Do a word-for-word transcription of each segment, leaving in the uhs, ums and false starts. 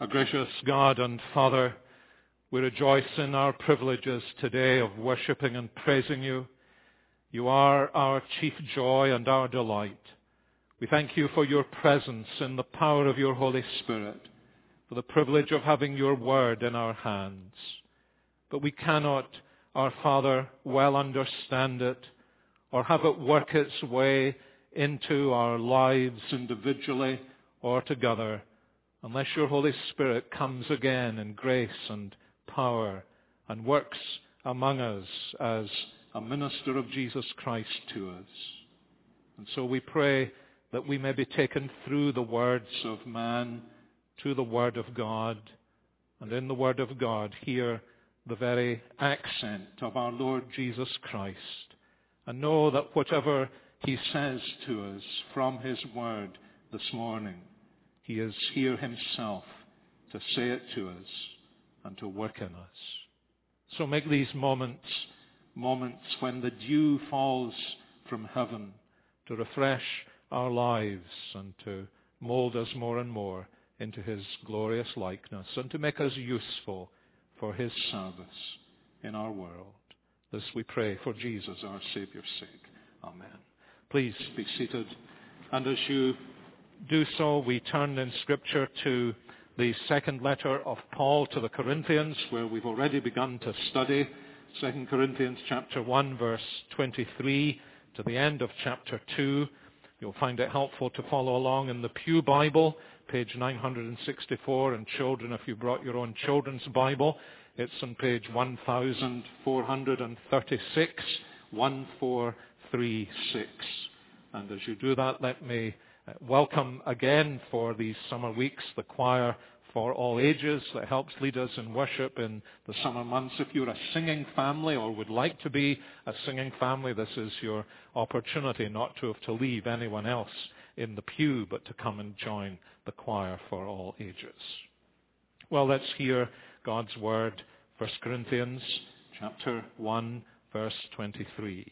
Our gracious God and Father, we rejoice in our privileges today of worshiping and praising you. You are our chief joy and our delight. We thank you for your presence in the power of your Holy Spirit, for the privilege of having your word in our hands. But we cannot, our Father, well understand it or have it work its way into our lives individually or together unless your Holy Spirit comes again in grace and power and works among us as a minister of Jesus Christ to us. And so we pray that we may be taken through the words of man to the Word of God, and in the Word of God hear the very accent of our Lord Jesus Christ, and know that whatever he says to us from his Word this morning, he is here himself to say it to us and to work in us. So make these moments, moments when the dew falls from heaven to refresh our lives and to mold us more and more into his glorious likeness and to make us useful for his service in our world. This we pray for Jesus, our Savior's sake. Amen. Please be seated. And as you do so, we turn in Scripture to the second letter of Paul to the Corinthians, where we've already begun to study Second Corinthians chapter one, verse twenty-three, to the end of chapter two. You'll find it helpful to follow along in the Pew Bible, page nine hundred sixty-four, and children, if you brought your own children's Bible, it's on page one thousand four hundred thirty-six, one four three six. And as you do that, let me welcome again for these summer weeks the choir for all ages that helps lead us in worship in the summer months. If you're a singing family or would like to be a singing family, this is your opportunity not to have to leave anyone else in the pew, but to come and join the choir for all ages. Well, let's hear God's word, First Corinthians chapter one, verse twenty-three.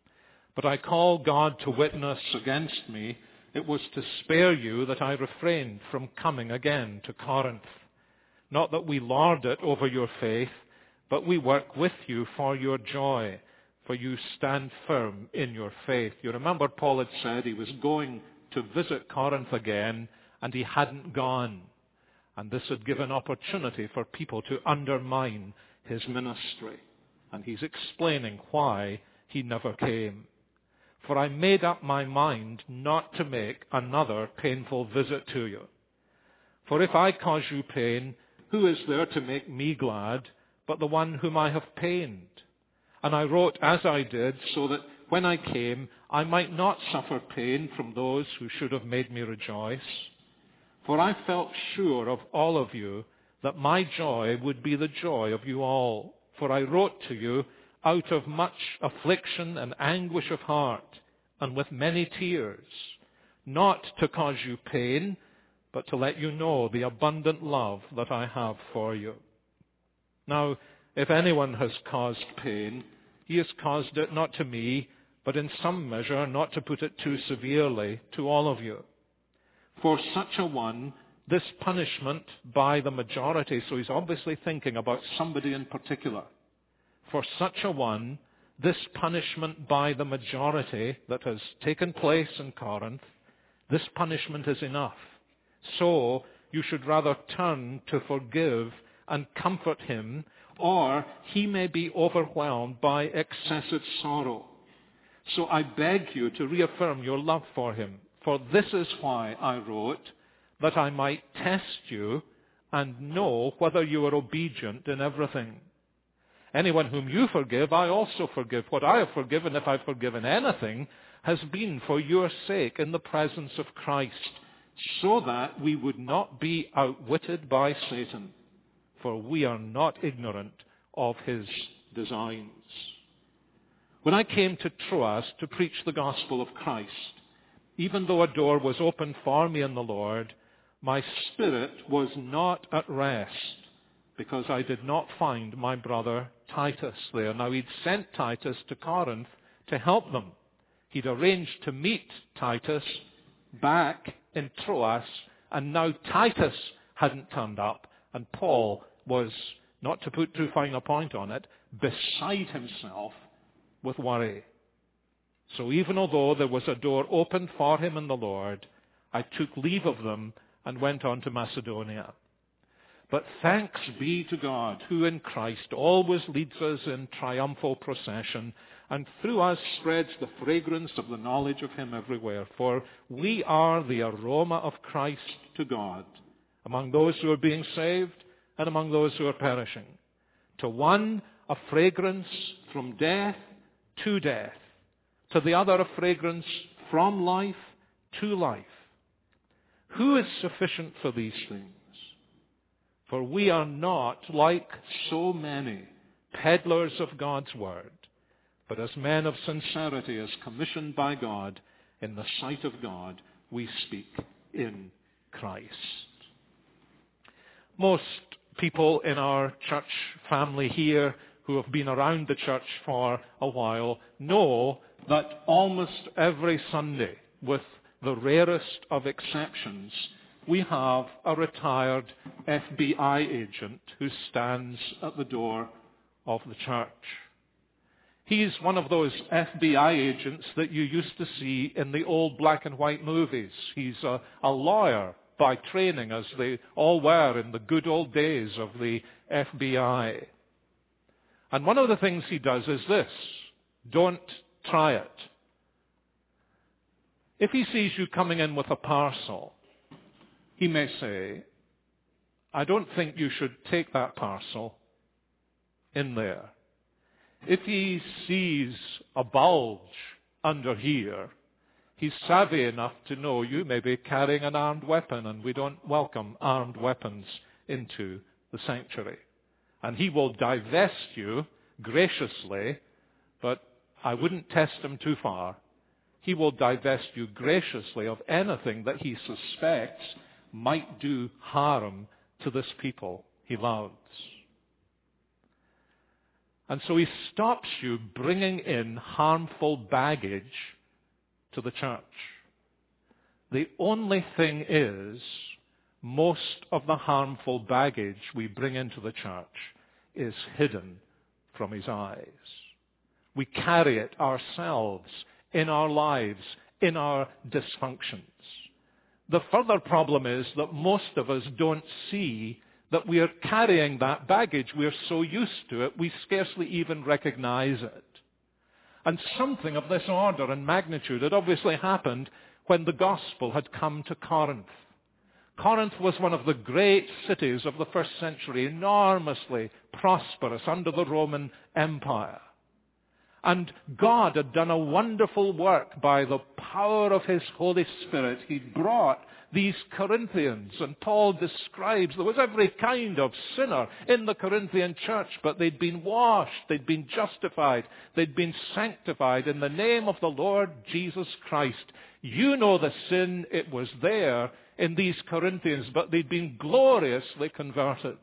But I call God to witness against me, it was to spare you that I refrained from coming again to Corinth. Not that we lord it over your faith, but we work with you for your joy, for you stand firm in your faith. You remember Paul had said he was going to visit Corinth again, and he hadn't gone. And this had given opportunity for people to undermine his ministry. And he's explaining why he never came. For I made up my mind not to make another painful visit to you. For if I cause you pain, who is there to make me glad but the one whom I have pained? And I wrote as I did, so that when I came, I might not suffer pain from those who should have made me rejoice. For I felt sure of all of you that my joy would be the joy of you all. For I wrote to you out of much affliction and anguish of heart, and with many tears, not to cause you pain, but to let you know the abundant love that I have for you. Now, if anyone has caused pain, he has caused it not to me, but in some measure, not to put it too severely, to all of you. For such a one, this punishment by the majority, so he's obviously thinking about somebody in particular. For such a one, this punishment by the majority that has taken place in Corinth, this punishment is enough. So you should rather turn to forgive and comfort him, or he may be overwhelmed by excessive sorrow. So I beg you to reaffirm your love for him. For this is why I wrote, that I might test you and know whether you are obedient in everything. Anyone whom you forgive, I also forgive. What I have forgiven, if I've forgiven anything, has been for your sake in the presence of Christ, so that we would not be outwitted by Satan, for we are not ignorant of his designs. When I came to Troas to preach the gospel of Christ, even though a door was opened for me in the Lord, my spirit was not at rest, because I did not find my brother Titus there. Now, he'd sent Titus to Corinth to help them. He'd arranged to meet Titus back in Troas, and now Titus hadn't turned up, and Paul was, not to put too fine a point on it, beside himself with worry. So even although there was a door open for him in the Lord, I took leave of them and went on to Macedonia. But thanks be to God, who in Christ always leads us in triumphal procession, and through us spreads the fragrance of the knowledge of him everywhere. For we are the aroma of Christ to God, among those who are being saved and among those who are perishing. To one, a fragrance from death to death. To the other, a fragrance from life to life. Who is sufficient for these things? For we are not, like so many, peddlers of God's word, but as men of sincerity, as commissioned by God, in the sight of God, we speak in Christ. Most people in our church family here who have been around the church for a while know that almost every Sunday, with the rarest of exceptions, we have a retired F B I agent who stands at the door of the church. He's one of those F B I agents that you used to see in the old black and white movies. He's a, a lawyer by training, as they all were in the good old days of the F B I. And one of the things he does is this: don't try it. If he sees you coming in with a parcel, he may say, I don't think you should take that parcel in there. If he sees a bulge under here, he's savvy enough to know you may be carrying an armed weapon, and we don't welcome armed weapons into the sanctuary. And he will divest you graciously, but I wouldn't test him too far. He will divest you graciously of anything that he suspects might do harm to this people he loves. And so he stops you bringing in harmful baggage to the church. The only thing is, most of the harmful baggage we bring into the church is hidden from his eyes. We carry it ourselves in our lives, in our dysfunctions. The further problem is that most of us don't see that we are carrying that baggage. We're so used to it, we scarcely even recognize it. And something of this order and magnitude had obviously happened when the gospel had come to Corinth. Corinth was one of the great cities of the first century, enormously prosperous under the Roman Empire. And God had done a wonderful work by the power of his Holy Spirit. He brought these Corinthians, and Paul describes there was every kind of sinner in the Corinthian church, but they'd been washed, they'd been justified, they'd been sanctified in the name of the Lord Jesus Christ. You know the sin, it was there in these Corinthians, but they'd been gloriously converted.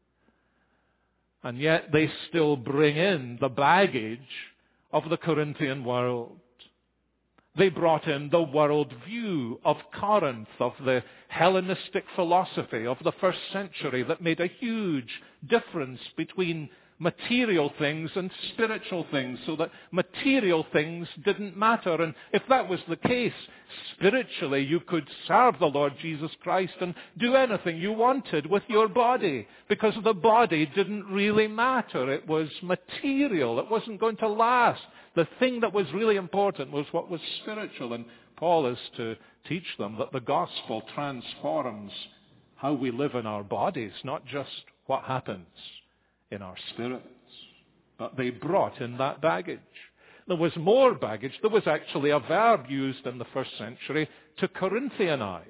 And yet they still bring in the baggage of the Corinthian world. They brought in the world view of Corinth, of the Hellenistic philosophy of the first century that made a huge difference between material things and spiritual things, so that material things didn't matter. And if that was the case, spiritually you could serve the Lord Jesus Christ and do anything you wanted with your body, because the body didn't really matter. It was material. It wasn't going to last. The thing that was really important was what was spiritual. And Paul is to teach them that the gospel transforms how we live in our bodies, not just what happens in our spirits. But they brought in that baggage. There was more baggage. There was actually a verb used in the first century to Corinthianize.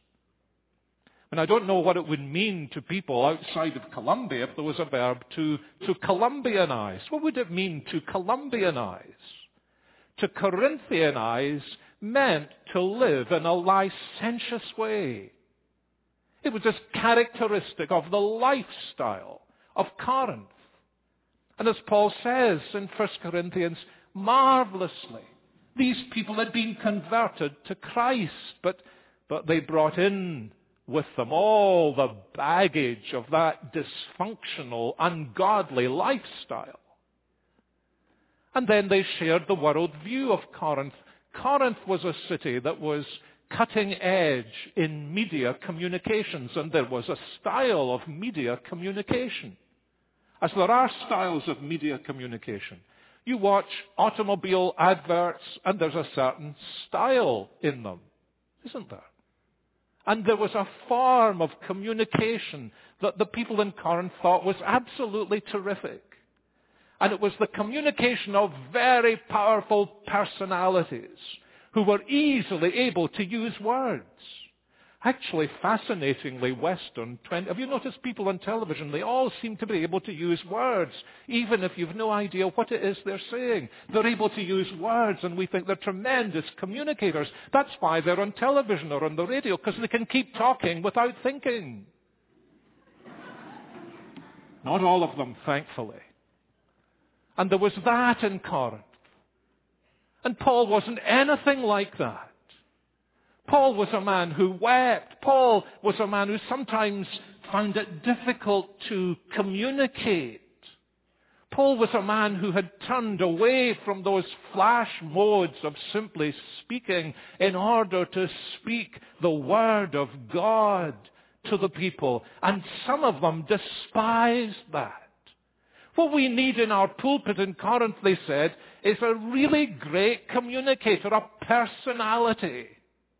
And I don't know what it would mean to people outside of Colombia if there was a verb to, to Columbianize. What would it mean to Columbianize? To Corinthianize meant to live in a licentious way. It was just characteristic of the lifestyle of Corinth. And as Paul says in First Corinthians, marvelously, these people had been converted to Christ, but, but they brought in with them, all the baggage of that dysfunctional, ungodly lifestyle. And then they shared the world view of Corinth. Corinth was a city that was cutting edge in media communications, and there was a style of media communication. As there are styles of media communication. You watch automobile adverts, and there's a certain style in them, isn't there? And there was a form of communication that the people in Corinth thought was absolutely terrific. And it was the communication of very powerful personalities who were easily able to use words. Actually, fascinatingly Western. Have you noticed people on television? They all seem to be able to use words, even if you've no idea what it is they're saying. They're able to use words, and we think they're tremendous communicators. That's why they're on television or on the radio, because they can keep talking without thinking. Not all of them, thankfully. And there was that in Corinth. And Paul wasn't anything like that. Paul was a man who wept. Paul was a man who sometimes found it difficult to communicate. Paul was a man who had turned away from those flash modes of simply speaking in order to speak the word of God to the people. And some of them despised that. What we need in our pulpit in Corinth, they said, is a really great communicator, a personality.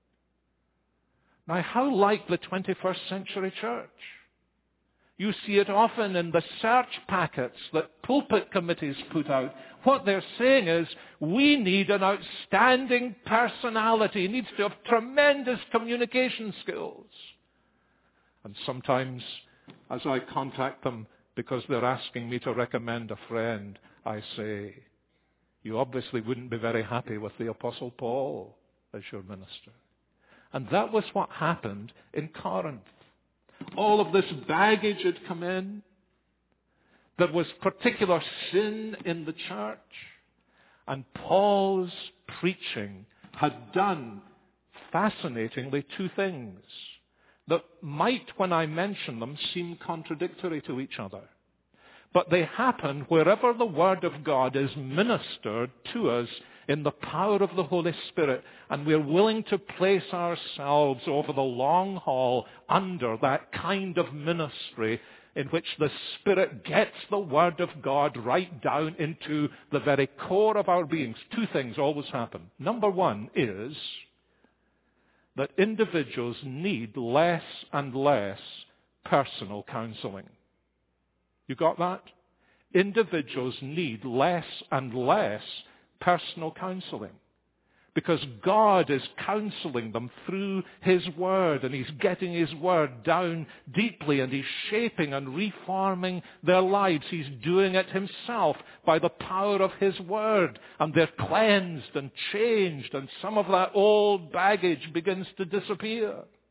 Now, how like the twenty-first century church? You see it often in the search packets that pulpit committees put out. What they're saying is, we need an outstanding personality. He needs to have tremendous communication skills. And sometimes, as I contact them, because they're asking me to recommend a friend, I say, you obviously wouldn't be very happy with the Apostle Paul as your minister. And that was what happened in Corinth. All of this baggage had come in. There was particular sin in the church. And Paul's preaching had done, fascinatingly, two things that might, when I mention them, seem contradictory to each other. But they happen wherever the Word of God is ministered to us in the power of the Holy Spirit, and we're willing to place ourselves over the long haul under that kind of ministry in which the Spirit gets the Word of God right down into the very core of our beings. Two things always happen. Number one is that individuals need less and less personal counseling. You got that? Individuals need less and less personal counseling. Because God is counseling them through His Word, and He's getting His Word down deeply, and He's shaping and reforming their lives. He's doing it Himself by the power of His Word, and they're cleansed and changed, and some of that old baggage begins to disappear.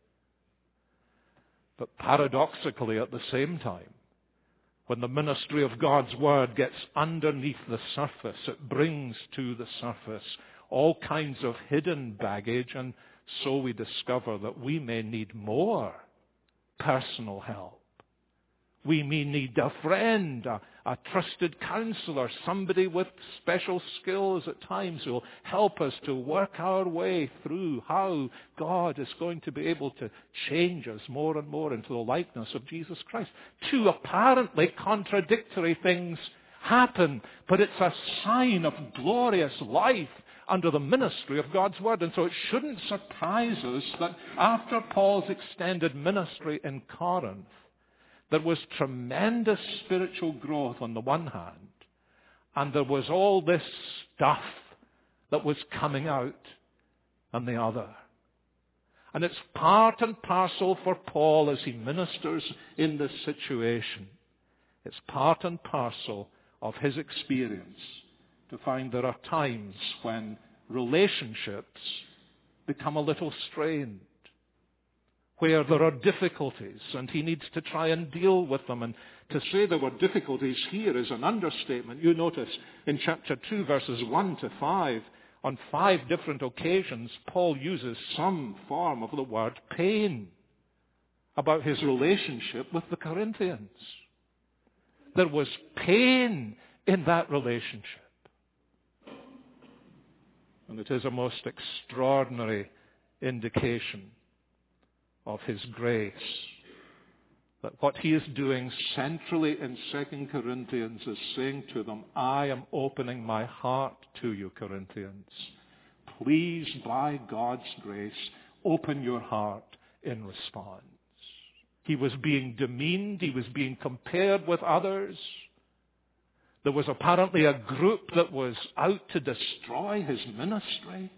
But paradoxically, at the same time, when the ministry of God's Word gets underneath the surface, it brings to the surface all kinds of hidden baggage, and so we discover that we may need more personal help. We may need a friend, a, a trusted counselor, somebody with special skills at times who will help us to work our way through how God is going to be able to change us more and more into the likeness of Jesus Christ. Two apparently contradictory things happen, but it's a sign of glorious life under the ministry of God's Word. And so it shouldn't surprise us that after Paul's extended ministry in Corinth, there was tremendous spiritual growth on the one hand, and there was all this stuff that was coming out on the other. And it's part and parcel for Paul as he ministers in this situation. It's part and parcel of his experience to find there are times when relationships become a little strained, where there are difficulties, and he needs to try and deal with them. And to say there were difficulties here is an understatement. You notice in chapter two, verses one to five, on five different occasions, Paul uses some form of the word pain. about his relationship with the Corinthians. There was pain in that relationship. And it is a most extraordinary indication of his grace that what he is doing centrally in Second Corinthians is saying to them, I am opening my heart to you, Corinthians. Please, by God's grace, open your heart in response. He was being demeaned. He was being compared with others. There was apparently a group that was out to destroy his ministry.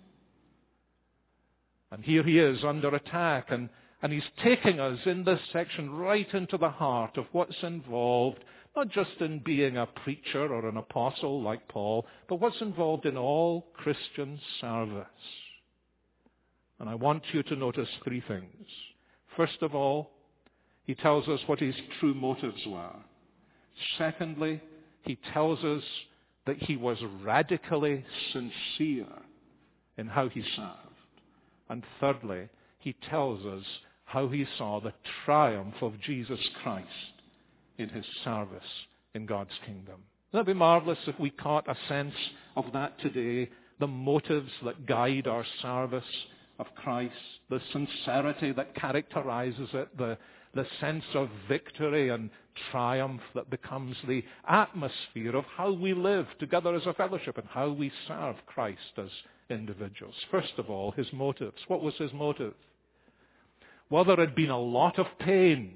And here he is under attack, and, and he's taking us in this section right into the heart of what's involved, not just in being a preacher or an apostle like Paul, but what's involved in all Christian service. And I want you to notice three things. First of all, he tells us what his true motives were. Secondly, he tells us that he was radically sincere in how he served. And thirdly, he tells us how he saw the triumph of Jesus Christ in his service in God's kingdom. Wouldn't it be marvelous if we caught a sense of that today, the motives that guide our service of Christ, the sincerity that characterizes it, the, the sense of victory and triumph that becomes the atmosphere of how we live together as a fellowship and how we serve Christ as individuals. First of all, his motives. What was his motive? Well, there had been a lot of pain.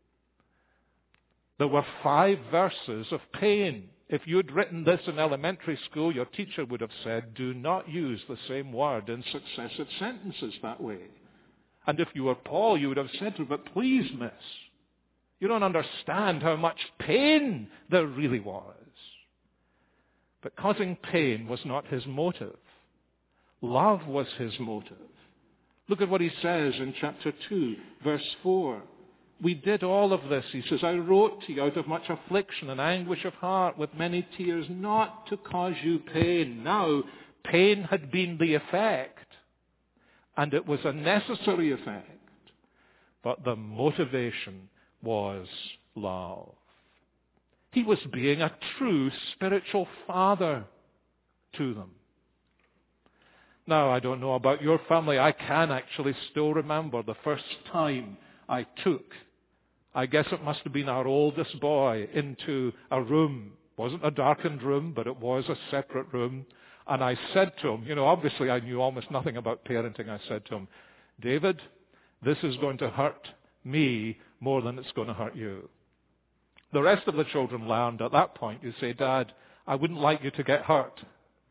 There were five verses of pain. If you'd written this in elementary school, your teacher would have said, do not use the same word in successive sentences that way. And if you were Paul, you would have said to him, but please, miss, you don't understand how much pain there really was. But causing pain was not his motive. Love was his motive. Look at what he says in chapter two, verse four. We did all of this, he says, I wrote to you out of much affliction and anguish of heart with many tears, not to cause you pain. Now, pain had been the effect, and it was a necessary effect, but the motivation was love. He was being a true spiritual father to them. Now, I don't know about your family. I can actually still remember the first time I took, I guess it must have been our oldest boy, into a room. It wasn't a darkened room, but it was a separate room. And I said to him, you know, obviously I knew almost nothing about parenting. I said to him, David, this is going to hurt me more than it's going to hurt you. The rest of the children learned at that point, you say, Dad, I wouldn't like you to get hurt.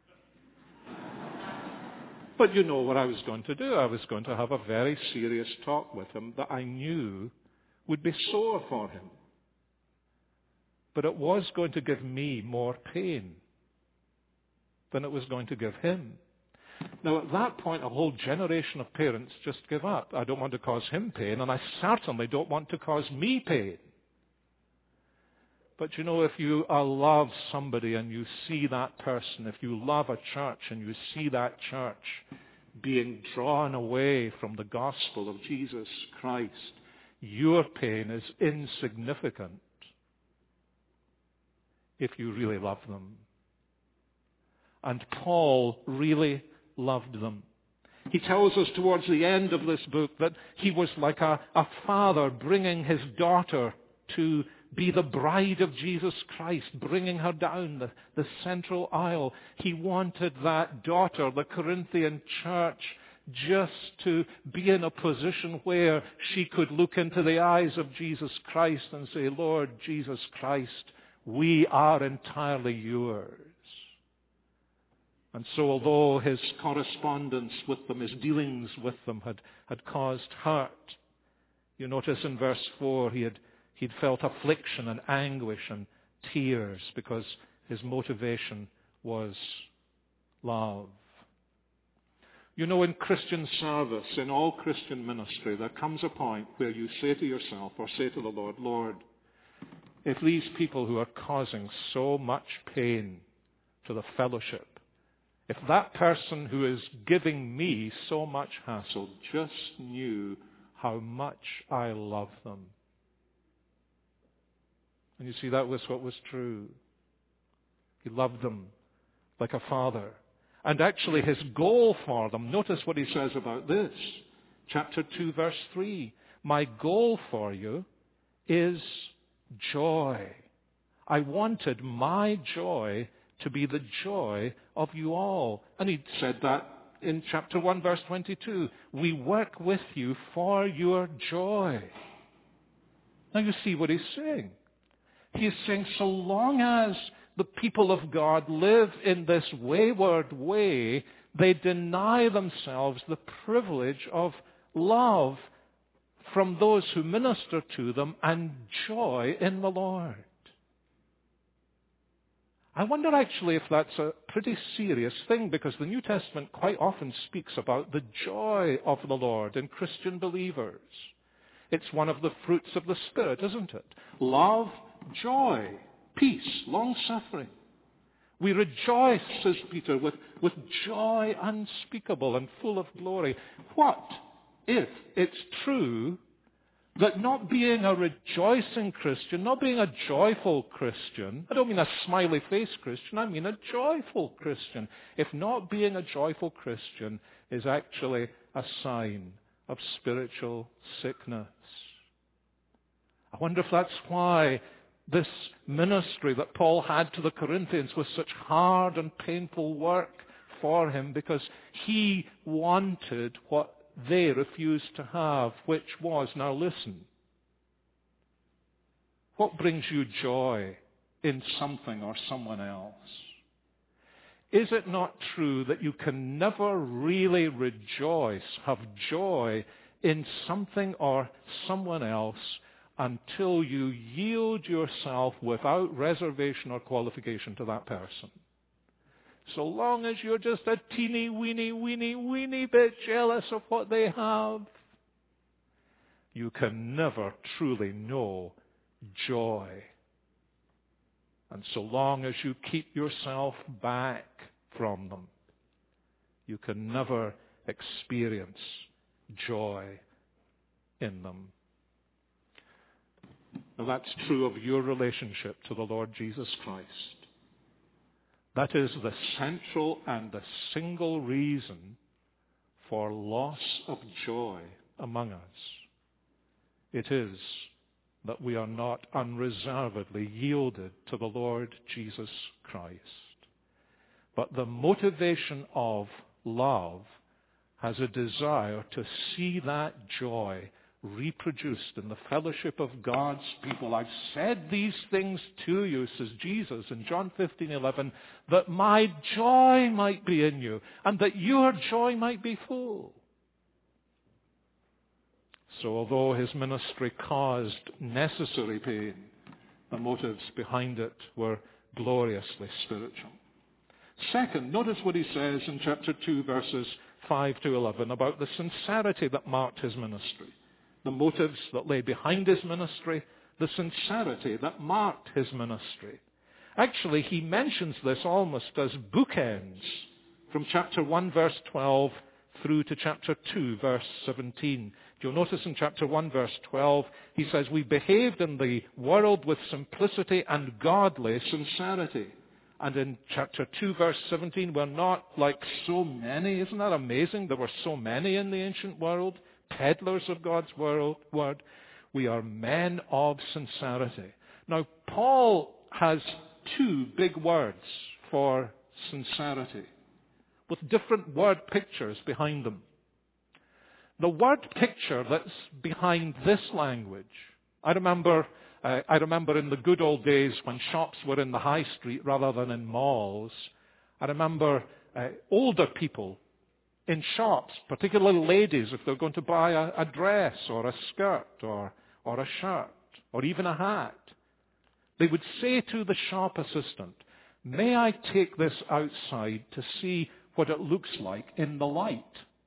But you know what I was going to do. I was going to have a very serious talk with him that I knew would be sore for him. But it was going to give me more pain than it was going to give him. Now, at that point, a whole generation of parents just give up. I don't want to cause him pain, and I certainly don't want to cause me pain. But you know, if you uh, love somebody and you see that person, if you love a church and you see that church being drawn away from the gospel of Jesus Christ, your pain is insignificant if you really love them. And Paul really loved them. He tells us towards the end of this book that he was like a, a father bringing his daughter to be the bride of Jesus Christ, bringing her down the, the central aisle. He wanted that daughter, the Corinthian church, just to be in a position where she could look into the eyes of Jesus Christ and say, Lord Jesus Christ, we are entirely yours. And so although his correspondence with them, his dealings with them had, had caused hurt, you notice in verse four he had he'd felt affliction and anguish and tears because his motivation was love. You know, in Christian service, in all Christian ministry, there comes a point where you say to yourself or say to the Lord, Lord, if these people who are causing so much pain to the fellowship, if that person who is giving me so much hassle just knew how much I love them. And you see, that was what was true. He loved them like a father. And actually his goal for them, notice what he says about this. Chapter two, verse three. My goal for you is joy. I wanted my joy to be the joy of you all. And he said that in chapter one, verse twenty-two. We work with you for your joy. Now you see what he's saying. He is saying so long as the people of God live in this wayward way, they deny themselves the privilege of love from those who minister to them and joy in the Lord. I wonder actually if that's a pretty serious thing, because the New Testament quite often speaks about the joy of the Lord in Christian believers. It's one of the fruits of the Spirit, isn't it? Love, joy, peace, long-suffering. We rejoice, says Peter, with, with joy unspeakable and full of glory. What if it's true that not being a rejoicing Christian, not being a joyful Christian, I don't mean a smiley face Christian, I mean a joyful Christian. If not being a joyful Christian is actually a sign of spiritual sickness. I wonder if that's why this ministry that Paul had to the Corinthians was such hard and painful work for him, because he wanted what they refused to have, which was, now listen, what brings you joy in something or someone else? Is it not true that you can never really rejoice, have joy in something or someone else until you yield yourself without reservation or qualification to that person? So long as you're just a teeny, weeny, weeny, weeny bit jealous of what they have, you can never truly know joy. And so long as you keep yourself back from them, you can never experience joy in them. Now that's true of your relationship to the Lord Jesus Christ. That is the central and the single reason for loss of joy among us. It is that we are not unreservedly yielded to the Lord Jesus Christ. But the motivation of love has a desire to see that joy reproduced in the fellowship of God's people. I've said these things to you, says Jesus in John fifteen eleven, that my joy might be in you and that your joy might be full. So although his ministry caused necessary pain, the motives behind it were gloriously spiritual. Second, notice what he says in chapter two, verses five to eleven about the sincerity that marked his ministry. The motives that lay behind his ministry, the sincerity that marked his ministry. Actually, he mentions this almost as bookends from chapter one, verse twelve, through to chapter two, verse seventeen. You'll notice in chapter one, verse twelve, he says, we behaved in the world with simplicity and godly sincerity. And in chapter two, verse seventeen, we're not like so many. Isn't that amazing? There were so many in the ancient world, peddlers of God's word. We are men of sincerity. Now, Paul has two big words for sincerity, with different word pictures behind them. The word picture that's behind this language, I remember, uh, I remember in the good old days when shops were in the high street rather than in malls, I remember uh, older people in shops, particularly ladies, if they're going to buy a, a dress or a skirt or, or a shirt or even a hat, they would say to the shop assistant, may I take this outside to see what it looks like in the light?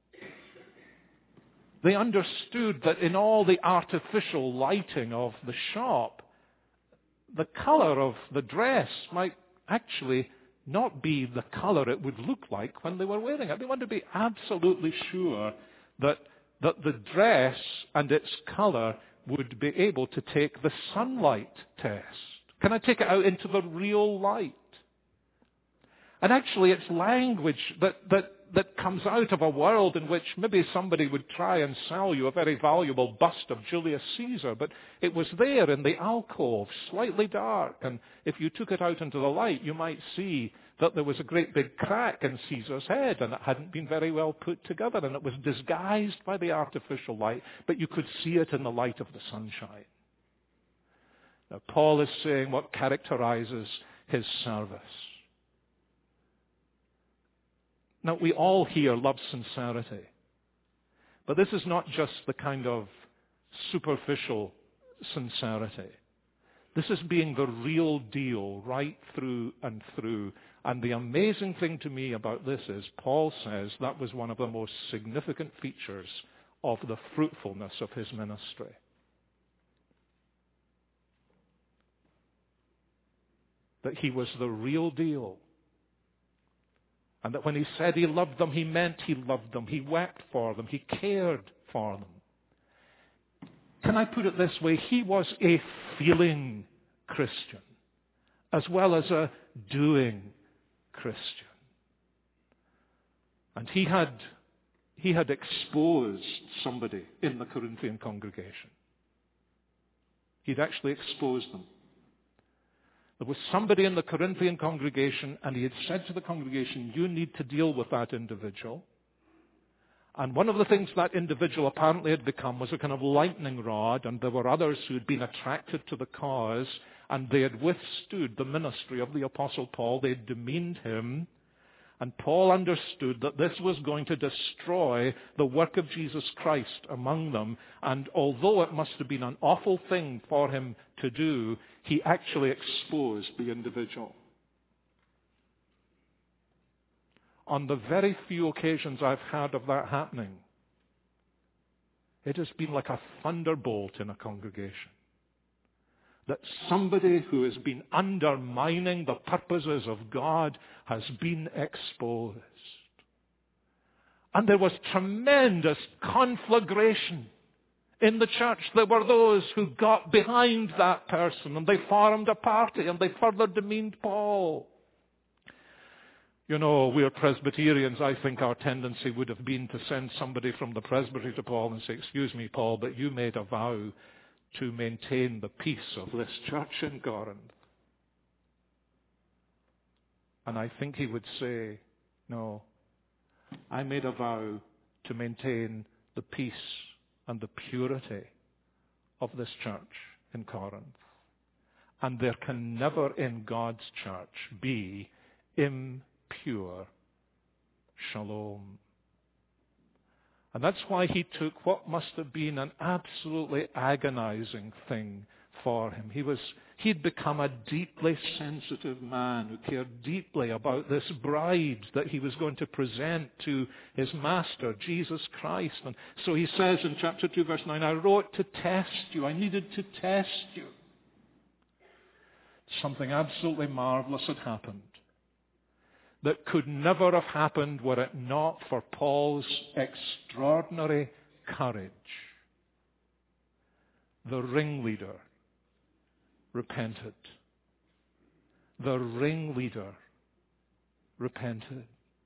They understood that in all the artificial lighting of the shop, the color of the dress might actually not be the color it would look like when they were wearing it. They wanted to be absolutely sure that that the dress and its color would be able to take the sunlight test. Can I take it out into the real light? And actually, it's language that, that, that comes out of a world in which maybe somebody would try and sell you a very valuable bust of Julius Caesar, but it was there in the alcove, slightly dark, and if you took it out into the light, you might see that there was a great big crack in Caesar's head, and it hadn't been very well put together, and it was disguised by the artificial light, but you could see it in the light of the sunshine. Now, Paul is saying what characterizes his service. Now, we all here love sincerity, but this is not just the kind of superficial sincerity. This is being the real deal right through and through. And the amazing thing to me about this is Paul says that was one of the most significant features of the fruitfulness of his ministry. That he was the real deal. And that when he said he loved them, he meant he loved them. He wept for them. He cared for them. Can I put it this way? He was a feeling Christian as well as a doing Christian. And he had, he had exposed somebody in the Corinthian congregation. He'd actually exposed them. There was somebody in the Corinthian congregation, and he had said to the congregation, you need to deal with that individual. And one of the things that individual apparently had become was a kind of lightning rod, and there were others who had been attracted to the cause, and they had withstood the ministry of the Apostle Paul. They had demeaned him. And Paul understood that this was going to destroy the work of Jesus Christ among them. And although it must have been an awful thing for him to do, he actually exposed the individual. On the very few occasions I've heard of that happening, it has been like a thunderbolt in a congregation. That somebody who has been undermining the purposes of God has been exposed. And there was tremendous conflagration in the church. There were those who got behind that person and they formed a party and they further demeaned Paul. You know, we are Presbyterians. I think our tendency would have been to send somebody from the presbytery to Paul and say, excuse me, Paul, but you made a vow to maintain the peace of this church in Corinth. And I think he would say, no, I made a vow to maintain the peace and the purity of this church in Corinth. And there can never in God's church be impure shalom. And that's why he took what must have been an absolutely agonizing thing for him. He was, he'd become a deeply sensitive man who cared deeply about this bride that he was going to present to his master, Jesus Christ. And so he says in chapter two, verse nine, I wrote to test you. I needed to test you. Something absolutely marvelous had happened that could never have happened were it not for Paul's extraordinary courage. The ringleader repented. The ringleader repented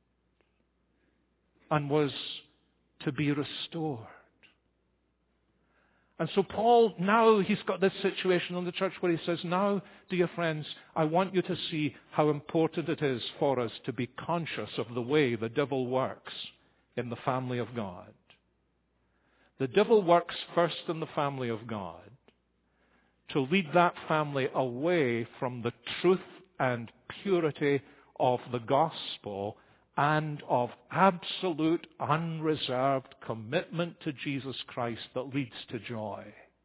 and was to be restored. And so Paul, now he's got this situation in the church where he says, now, dear friends, I want you to see how important it is for us to be conscious of the way the devil works in the family of God. The devil works first in the family of God to lead that family away from the truth and purity of the gospel and of absolute, unreserved commitment to Jesus Christ that leads to joy.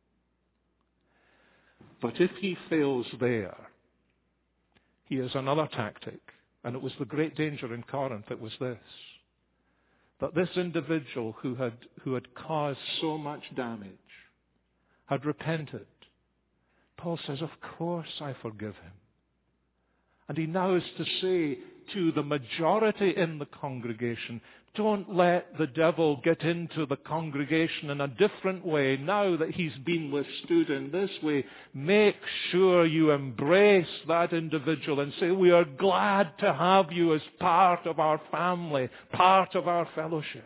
But if he fails there, he has another tactic, and it was the great danger in Corinth. It was this, that this individual who had, who had caused so much damage had repented. Paul says, of course I forgive him. And he now is to say to the majority in the congregation. Don't let the devil get into the congregation in a different way now that he's been withstood in this way. Make sure you embrace that individual and say, we are glad to have you as part of our family, part of our fellowship.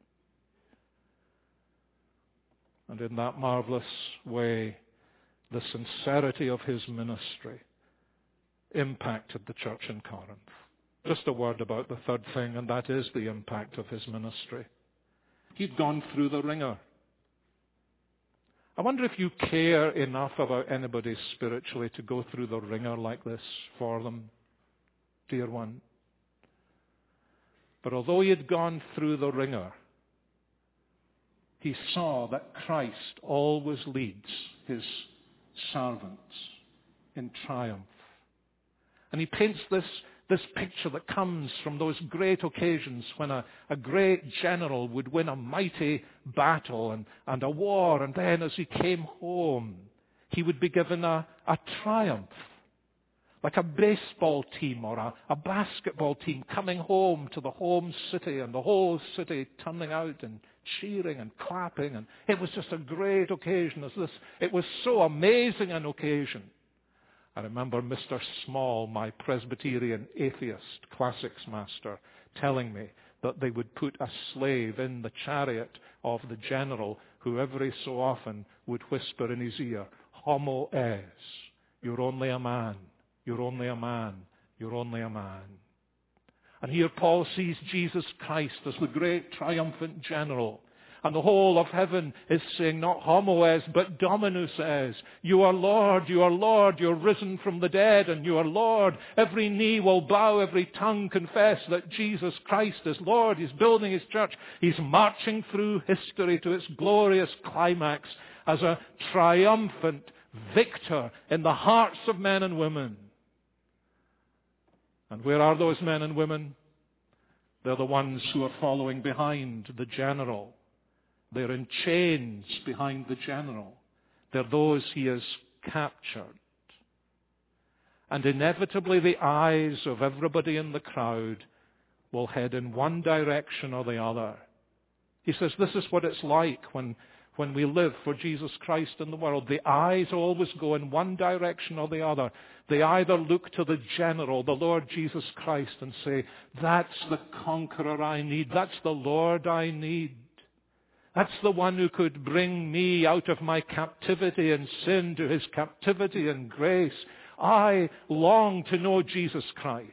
And in that marvelous way, the sincerity of his ministry impacted the church in Corinth. Just a word about the third thing, and that is the impact of his ministry. He'd gone through the ringer. I wonder if you care enough about anybody spiritually to go through the ringer like this for them, dear one. But although he had gone through the ringer, he saw that Christ always leads his servants in triumph. And he paints this, this picture that comes from those great occasions when a, a great general would win a mighty battle and, and a war, and then as he came home, he would be given a, a triumph. Like a baseball team or a, a basketball team coming home to the home city and the whole city turning out and cheering and clapping. And it was just a great occasion. As this, it was so amazing an occasion. I remember Mister Small, my Presbyterian atheist classics master, telling me that they would put a slave in the chariot of the general who every so often would whisper in his ear, "Homo es, you're only a man. You're only a man. You're only a man." And here Paul sees Jesus Christ as the great triumphant general. And the whole of heaven is saying not homo es, but dominus es. You are Lord, you are Lord, you're risen from the dead, and you are Lord. Every knee will bow, every tongue confess that Jesus Christ is Lord. He's building his church. He's marching through history to its glorious climax as a triumphant victor in the hearts of men and women. And where are those men and women? They're the ones who are following behind the general. They're in chains behind the general. They're those he has captured. And inevitably the eyes of everybody in the crowd will head in one direction or the other. He says this is what it's like when When we live for Jesus Christ in the world. The eyes always go in one direction or the other. They either look to the general, the Lord Jesus Christ, and say, that's the conqueror I need. That's the Lord I need. That's the one who could bring me out of my captivity in sin to his captivity in grace. I long to know Jesus Christ.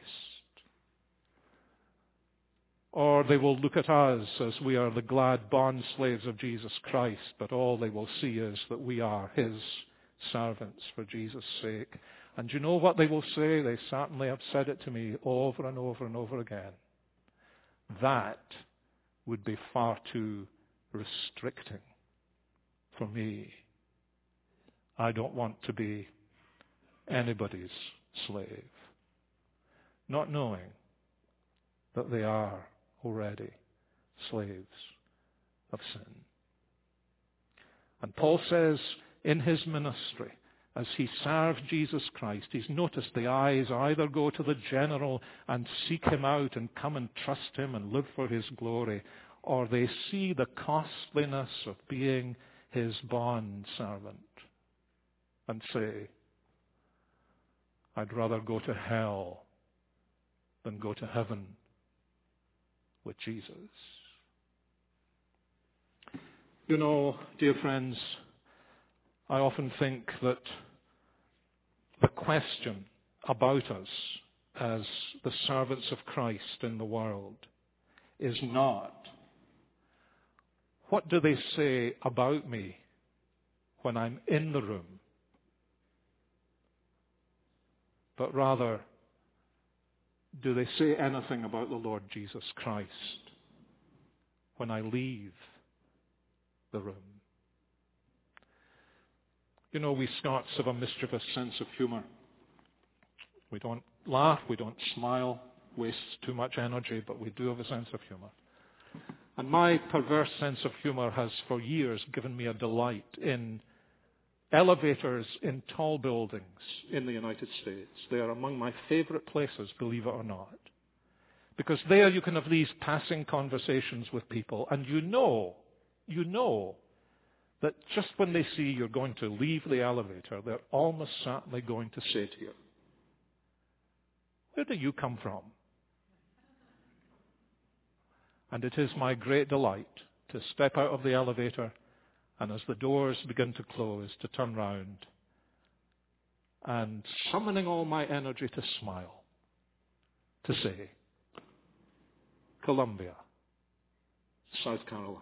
Or they will look at us as we are the glad bond slaves of Jesus Christ, but all they will see is that we are his servants for Jesus' sake. And you know what they will say? They certainly have said it to me over and over and over again. That would be far too restricting for me. I don't want to be anybody's slave. Not knowing that they are already slaves of sin. And Paul says in his ministry, as he served Jesus Christ, he's noticed the eyes either go to the general and seek him out and come and trust him and live for his glory, or they see the costliness of being his bond servant and say, I'd rather go to hell than go to heaven with Jesus. You know, dear friends, I often think that the question about us as the servants of Christ in the world is not, what do they say about me when I'm in the room? But rather, do they say anything about the Lord Jesus Christ when I leave the room? You know, we Scots have a mischievous sense of humor. We don't laugh, we don't smile, waste too much energy, but we do have a sense of humor. And my perverse sense of humor has for years given me a delight in elevators in tall buildings in the United States. They are among my favorite places, believe it or not. Because there you can have these passing conversations with people, and you know, you know, that just when they see you're going to leave the elevator, they're almost certainly going to say to you, "Where do you come from?" And it is my great delight to step out of the elevator, and as the doors begin to close, to turn round and, summoning all my energy to smile, to say, "Columbia, South Carolina."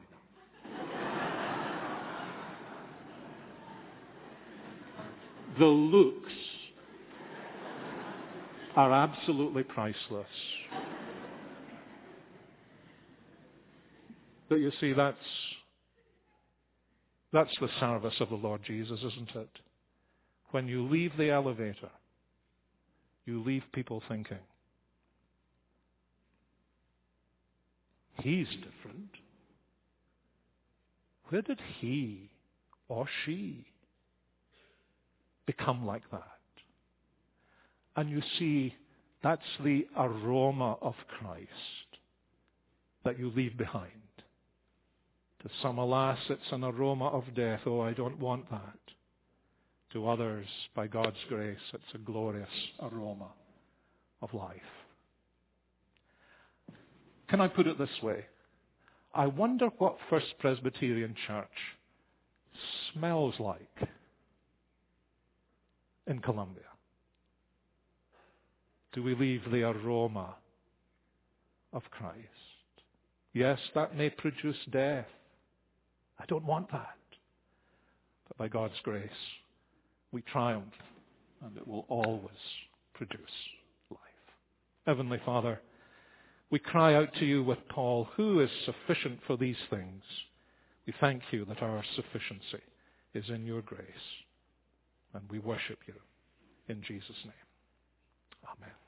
The looks are absolutely priceless. But you see, that's, that's the service of the Lord Jesus, isn't it? When you leave the elevator, you leave people thinking, "He's different. Where did he or she become like that?" And you see, that's the aroma of Christ that you leave behind. To some, alas, it's an aroma of death. "Oh, I don't want that." To others, by God's grace, it's a glorious aroma of life. Can I put it this way? I wonder what First Presbyterian Church smells like in Columbia. Do we leave the aroma of Christ? Yes, that may produce death. I don't want that. But by God's grace, we triumph, and it will always produce life. Heavenly Father, we cry out to you with Paul, "Who is sufficient for these things?" We thank you that our sufficiency is in your grace, and we worship you in Jesus' name. Amen.